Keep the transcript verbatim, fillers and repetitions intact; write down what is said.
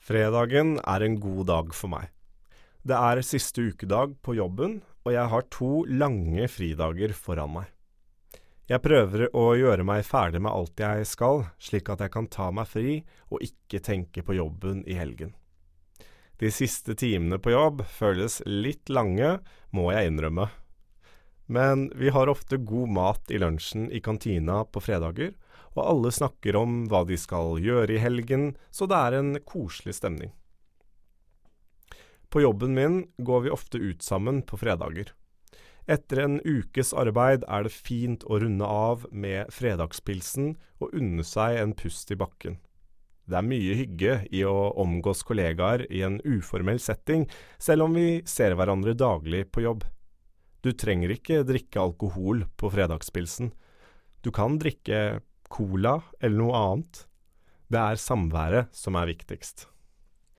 Fredagen er en god dag for meg. Det er siste ukedag på jobben, og jeg har to lange fridager foran meg. Jeg prøver å gjøre meg ferdig med alt jeg skal, slik at jeg kan ta meg fri og ikke tenke på jobben i helgen. De siste timene på jobb føles litt lange, må jeg innrømme. Men vi har ofte god mat i lunsjen i kantina på fredager, og alle snakker om hva de skal gjøre i helgen, så det er en koselig stemning. På jobben min går vi ofte ut sammen på fredager. Etter en ukes arbeid er det fint å runde av med fredagspilsen og unne seg en pust i bakken. Det er mye hygge i å omgås kollegaer i en uformell setting, selv om vi ser hverandre daglig på jobb. Du trenger ikke drikke alkohol på fredagspilsen. Du kan drikke cola eller noe annet. Det er samværet som er viktigst.